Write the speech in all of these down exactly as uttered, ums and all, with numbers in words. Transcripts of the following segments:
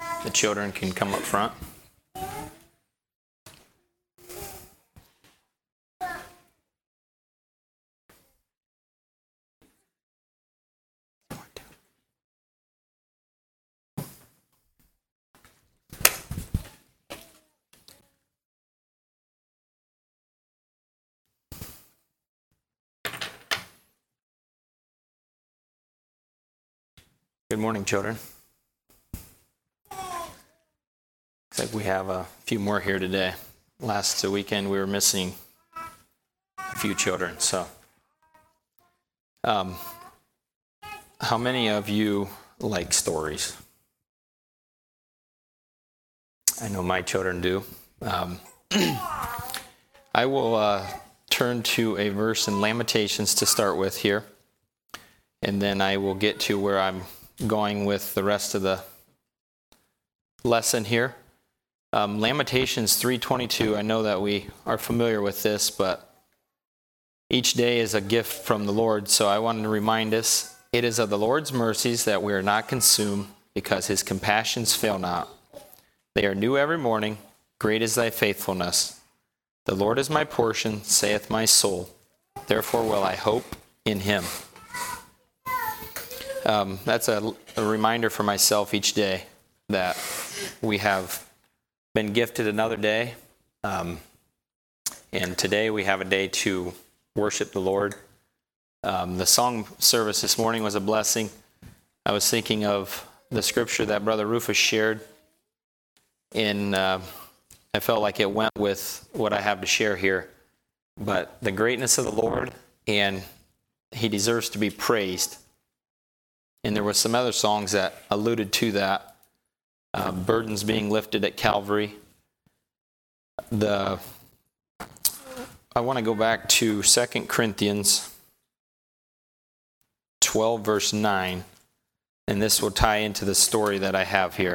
the children can come up front. Good morning, children. Looks like we have a few more here today. Last weekend we were missing a few children. So, um, how many of you like stories? I know my children do. Um, I will uh, turn to a verse in Lamentations to start with here, and then I will get to where I'm going with the rest of the lesson here. Um, Lamentations three twenty-two, I know that we are familiar with this, but each day is a gift from the Lord, so I wanted to remind us, it is of the Lord's mercies that we are not consumed, because his compassions fail not. They are new every morning, great is thy faithfulness. The Lord is my portion, saith my soul, therefore will I hope in him. Um, that's a, a reminder for myself each day that we have been gifted another day. Um, and today we have a day to worship the Lord. Um, the song service this morning was a blessing. I was thinking of the scripture that Brother Rufus shared, and uh, I felt like it went with what I have to share here. But the greatness of the Lord, and he deserves to be praised. And there were some other songs that alluded to that. Uh, burdens being lifted at Calvary. The I want to go back to Second Corinthians twelve, verse nine. And this will tie into the story that I have here.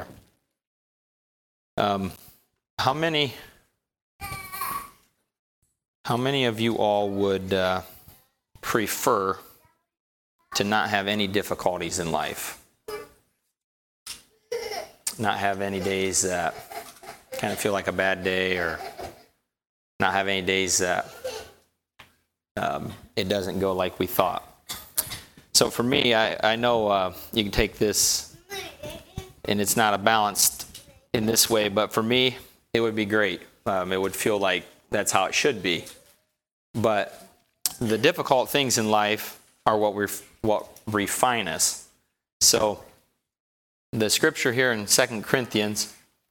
Um, how many, how many of you all would uh, prefer to not have any difficulties in life? Not have any days that kind of feel like a bad day, or not have any days that um, it doesn't go like we thought. So for me, I, I know uh, you can take this, and it's not a balanced in this way, but for me, it would be great. Um, it would feel like that's how it should be. But the difficult things in life are what we what refine us. So the scripture here in Second Corinthians,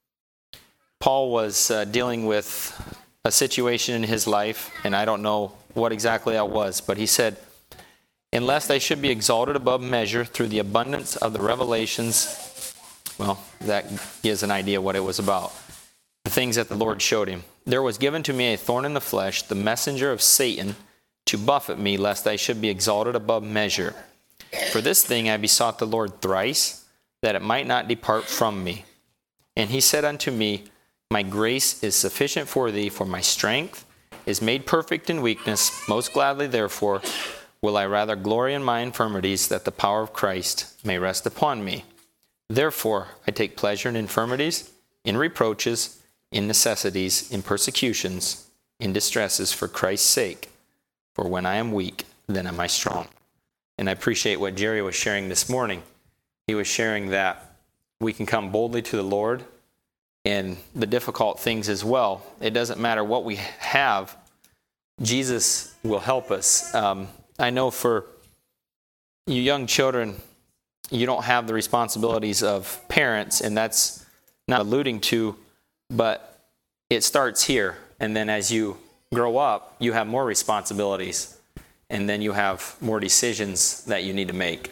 Paul was uh, dealing with a situation in his life, and I don't know what exactly that was, but he said, "Unless I should be exalted above measure through the abundance of the revelations," well, that gives an idea what it was about. The things that the Lord showed him. "There was given to me a thorn in the flesh, the messenger of Satan, to buffet me, lest I should be exalted above measure. For this thing I besought the Lord thrice, that it might not depart from me. And he said unto me, My grace is sufficient for thee, for my strength is made perfect in weakness. Most gladly, therefore, will I rather glory in my infirmities, that the power of Christ may rest upon me. Therefore, I take pleasure in infirmities, in reproaches, in necessities, in persecutions, in distresses for Christ's sake. For when I am weak, then am I strong." And I appreciate what Jerry was sharing this morning. He was sharing that we can come boldly to the Lord in the difficult things as well. It doesn't matter what we have, Jesus will help us. Um, I know for you young children, you don't have the responsibilities of parents, and that's not alluding to, but it starts here. And then as you grow up, you have more responsibilities, and then you have more decisions that you need to make.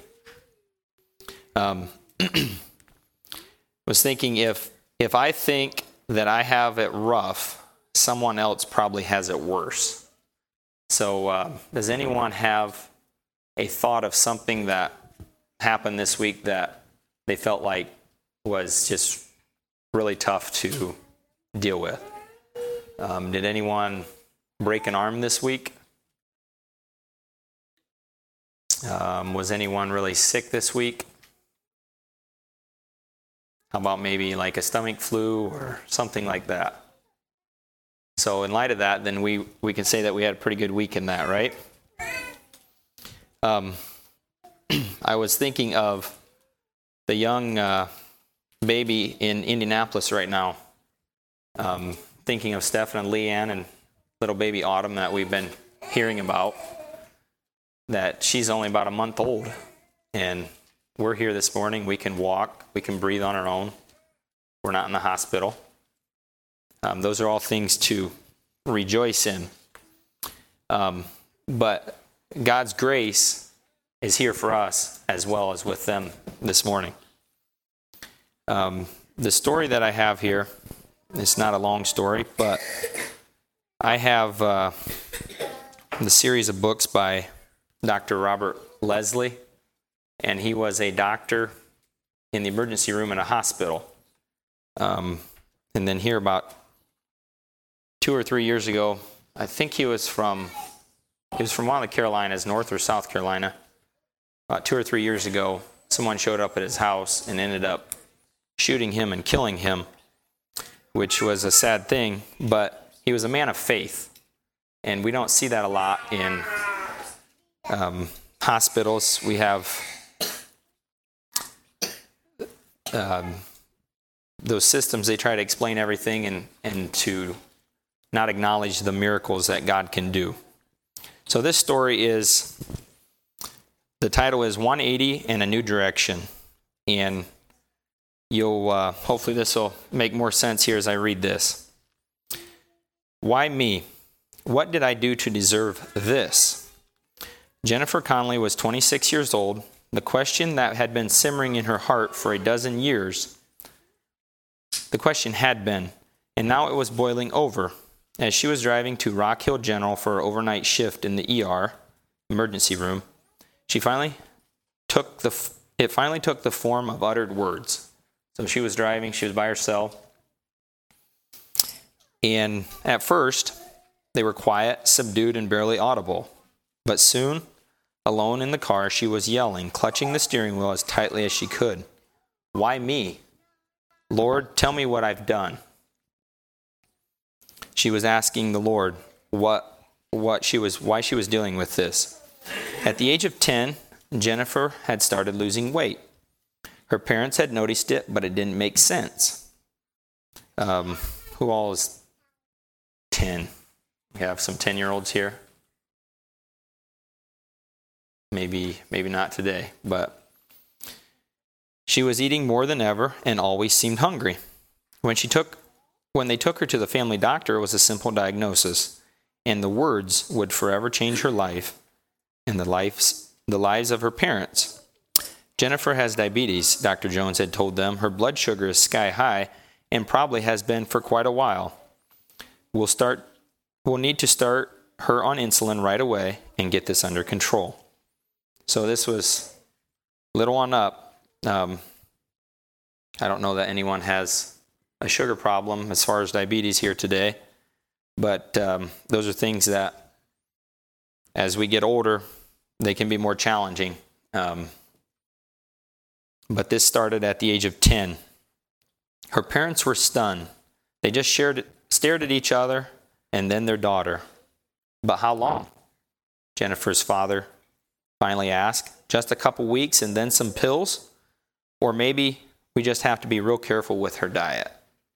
Um, was thinking if if I think that I have it rough, someone else probably has it worse. So uh, does anyone have a thought of something that happened this week that they felt like was just really tough to deal with? Um, did anyone break an arm this week? Um, was anyone really sick this week? How about maybe like a stomach flu or something like that? So in light of that, then we, we can say that we had a pretty good week in that, right? Um, I was thinking of the young uh, baby in Indianapolis right now. Um, thinking of Stephen and Leanne and little baby Autumn that we've been hearing about. That she's only about a month old. And we're here this morning. We can walk. We can breathe on our own. We're not in the hospital. Um, those are all things to rejoice in. Um, but God's grace is here for us as well as with them this morning. Um, the story that I have here, it's not a long story, but I have uh, the series of books by Doctor Robert Leslie, and he was a doctor in the emergency room in a hospital. Um, and then here about two or three years ago, I think he was from he was from one of the Carolinas, North or South Carolina. About two or three years ago, someone showed up at his house and ended up shooting him and killing him, which was a sad thing, but he was a man of faith. And we don't see that a lot in um, hospitals. We have um, those systems, they try to explain everything and, and to not acknowledge the miracles that God can do. So this story is, the title is one eighty and a New Direction. And you'll, uh, hopefully this will make more sense here as I read this. Why me? What did I do to deserve this? Jennifer Connelly was twenty-six years old. The question that had been simmering in her heart for a dozen years, the question had been, and now it was boiling over. As she was driving to Rock Hill General for her overnight shift in the E R, emergency room, she finally took the, it finally took the form of uttered words. So she was driving, she was by herself. And at first, they were quiet, subdued, and barely audible. But soon, alone in the car, she was yelling, clutching the steering wheel as tightly as she could. Why me? Lord, tell me what I've done. She was asking the Lord what, what she was, why she was dealing with this. At the age of ten, Jennifer had started losing weight. Her parents had noticed it, but it didn't make sense. Um, who all is ten? We have some ten-year-olds here. Maybe, maybe not today, but she was eating more than ever and always seemed hungry. When she took, when they took her to the family doctor, it was a simple diagnosis, and the words would forever change her life and the lives, the lives of her parents. Jennifer has diabetes, Doctor Jones had told them. Her blood sugar is sky high and probably has been for quite a while. We'll start, we'll need to start her on insulin right away and get this under control. So this was little on up. Um, I don't know that anyone has a sugar problem as far as diabetes here today, but um, those are things that as we get older, they can be more challenging. Um, but this started at the age of ten. Her parents were stunned. They just shared, stared at each other and then their daughter. But how long? Jennifer's father finally asked. Just a couple weeks and then some pills? Or maybe we just have to be real careful with her diet.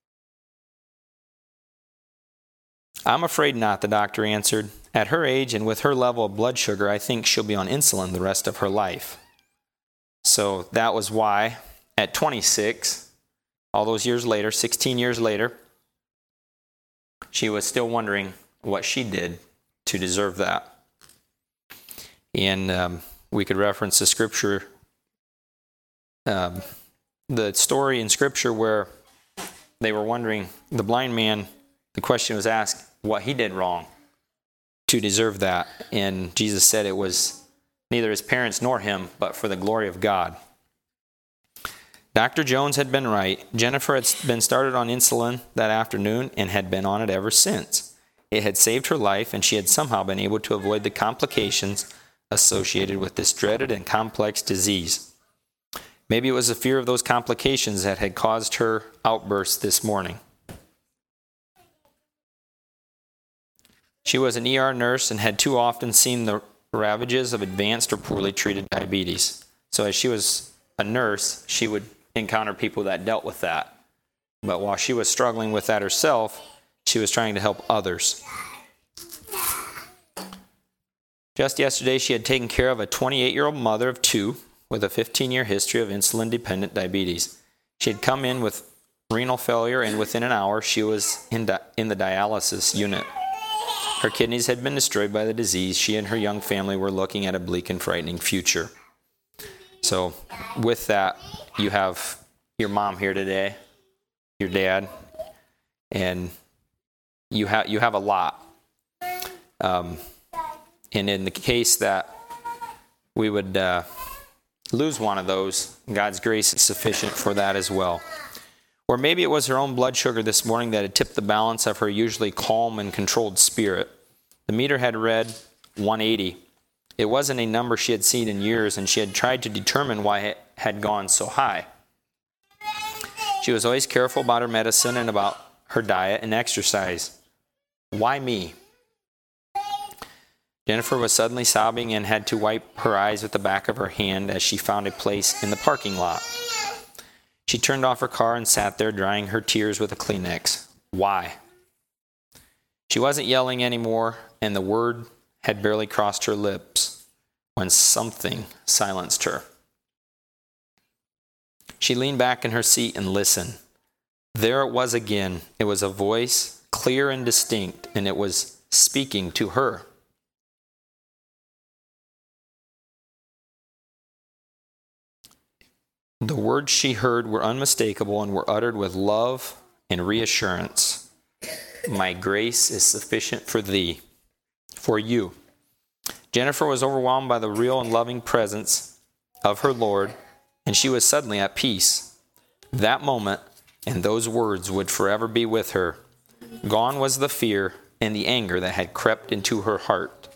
I'm afraid not, the doctor answered. At her age and with her level of blood sugar, I think she'll be on insulin the rest of her life. So that was why at twenty-six, all those years later, sixteen years later, she was still wondering what she did to deserve that. And um, we could reference the scripture, um, the story in scripture where they were wondering, the blind man, the question was asked what he did wrong to deserve that. And Jesus said it was neither his parents nor him, but for the glory of God. Doctor Jones had been right. Jennifer had been started on insulin that afternoon and had been on it ever since. It had saved her life, and she had somehow been able to avoid the complications associated with this dreaded and complex disease. Maybe it was the fear of those complications that had caused her outburst this morning. She was an E R nurse and had too often seen the ravages of advanced or poorly treated diabetes. So as she was a nurse, she would encounter people that dealt with that. But while she was struggling with that herself, she was trying to help others. Just yesterday, she had taken care of a twenty-eight-year-old mother of two with a fifteen-year history of insulin-dependent diabetes. She had come in with renal failure, and within an hour, she was in, di- in the dialysis unit. Her kidneys had been destroyed by the disease. She and her young family were looking at a bleak and frightening future. So with that, you have your mom here today, your dad, and you have you have a lot. Um, and in the case that we would uh, lose one of those, God's grace is sufficient for that as well. Or maybe it was her own blood sugar this morning that had tipped the balance of her usually calm and controlled spirit. The meter had read one eighty. It wasn't a number she had seen in years, and she had tried to determine why it had gone so high. She was always careful about her medicine and about her diet and exercise. Why me? Jennifer was suddenly sobbing and had to wipe her eyes with the back of her hand as she found a place in the parking lot. She turned off her car and sat there drying her tears with a Kleenex. Why? She wasn't yelling anymore, and the word had barely crossed her lips when something silenced her. She leaned back in her seat and listened. There it was again. It was a voice, clear and distinct, and it was speaking to her. The words she heard were unmistakable and were uttered with love and reassurance. My grace is sufficient for thee, for you. Jennifer was overwhelmed by the real and loving presence of her Lord, and she was suddenly at peace. That moment and those words would forever be with her. Gone was the fear and the anger that had crept into her heart.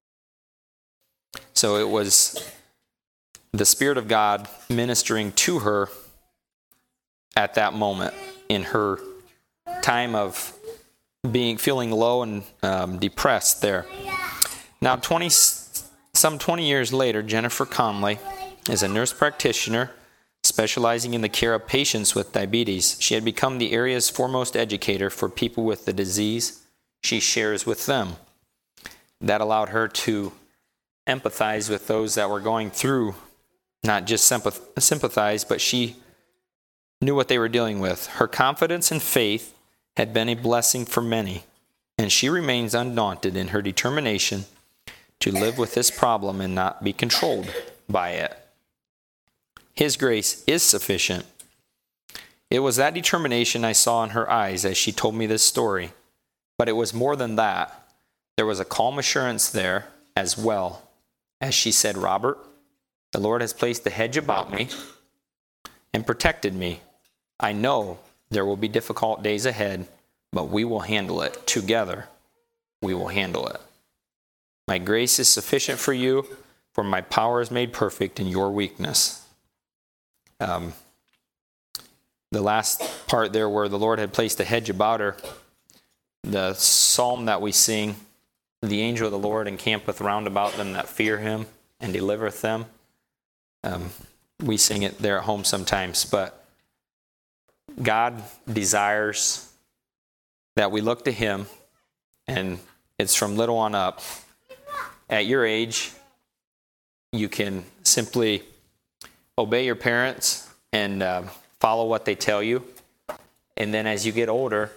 So it was the Spirit of God ministering to her at that moment in her time of being feeling low and um, depressed there. Now, twenty some twenty years later, Jennifer Conley is a nurse practitioner specializing in the care of patients with diabetes. She had become the area's foremost educator for people with the disease she shares with them. That allowed her to empathize with those that were going through, not just sympathize, but she knew what they were dealing with. Her confidence and faith had been a blessing for many, and she remains undaunted in her determination to live with this problem and not be controlled by it. His grace is sufficient. It was that determination I saw in her eyes as she told me this story, but it was more than that. There was a calm assurance there as well, as she said, Robert, the Lord has placed a hedge about me and protected me. I know there will be difficult days ahead, but we will handle it together. We will handle it. My grace is sufficient for you, for my power is made perfect in your weakness. Um, the last part there where the Lord had placed a hedge about her, the psalm that we sing, the angel of the Lord encampeth round about them that fear him and delivereth them. Um, we sing it there at home sometimes, but God desires that we look to him, and it's from little on up. At your age, you can simply obey your parents and uh, follow what they tell you. And then as you get older,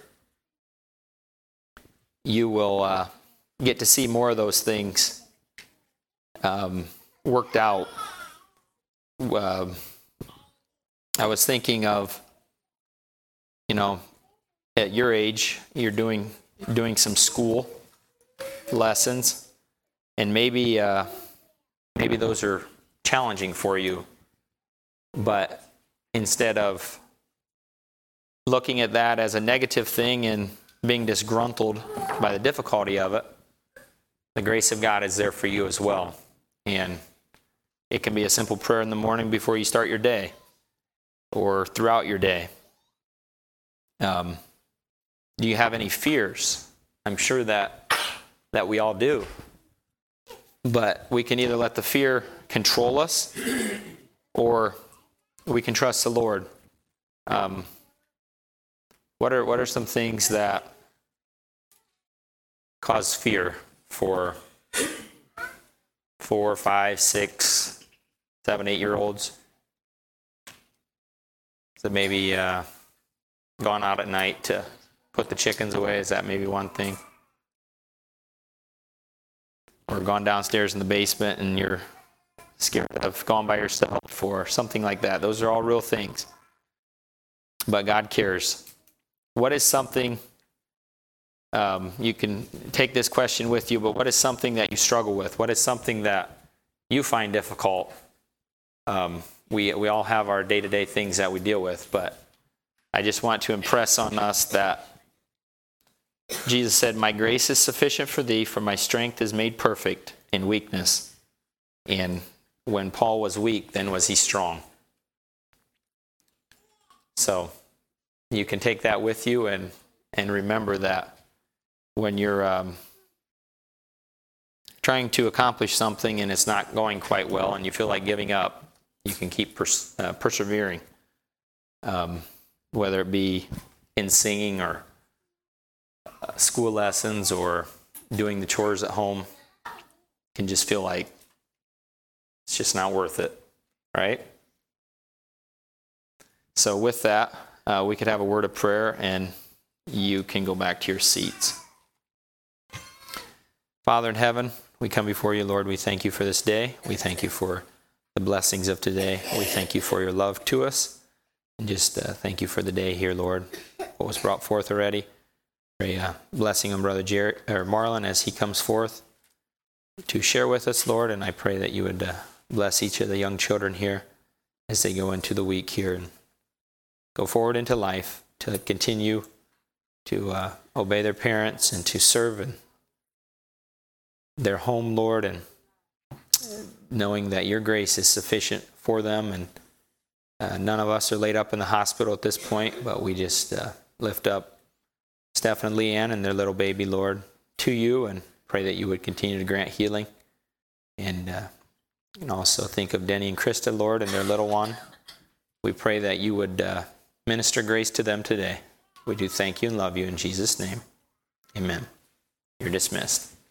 you will uh, get to see more of those things um, worked out. Uh, I was thinking of, you know, at your age, you're doing doing some school lessons, and maybe uh, maybe those are challenging for you. But instead of looking at that as a negative thing and being disgruntled by the difficulty of it, the grace of God is there for you as well. And it can be a simple prayer in the morning before you start your day. or throughout your day? Um, do you have any fears? I'm sure that that we all do. But we can either let the fear control us, or we can trust the Lord. Um, what are what are some things that cause fear for four, five, six, seven, eight-year-olds? So maybe uh, gone out at night to put the chickens away. Is that maybe one thing? Or gone downstairs in the basement and you're scared of going by yourself or something like that. Those are all real things. But God cares. What is something, um, you can take this question with you, but what is something that you struggle with? What is something that you find difficult? Um, we, we all have our day-to-day things that we deal with, but I just want to impress on us that Jesus said, "My grace is sufficient for thee, for my strength is made perfect in weakness." And when Paul was weak, then was he strong. So you can take that with you and, and remember that when you're um, trying to accomplish something and it's not going quite well and you feel like giving up, you can keep pers- uh, persevering, um, whether it be in singing or uh, school lessons or doing the chores at home. Can just feel like it's just not worth it, right? So with that, uh, we could have a word of prayer and you can go back to your seats. Father in heaven, we come before you, Lord. We thank you for this day. We thank you for the blessings of today. We thank you for your love to us. And just uh, thank you for the day here, Lord, what was brought forth already. Pray a blessing on Brother Jared, or Marlon as he comes forth to share with us, Lord. And I pray that you would uh, bless each of the young children here as they go into the week here and go forward into life to continue to uh, obey their parents and to serve in their home, Lord, and knowing that your grace is sufficient for them. And uh, none of us are laid up in the hospital at this point, but we just uh, lift up Steph and Leanne and their little baby, Lord, to you and pray that you would continue to grant healing. And, uh, and also think of Denny and Krista, Lord, and their little one. We pray that you would uh, minister grace to them today. We do thank you and love you in Jesus' name. Amen. You're dismissed.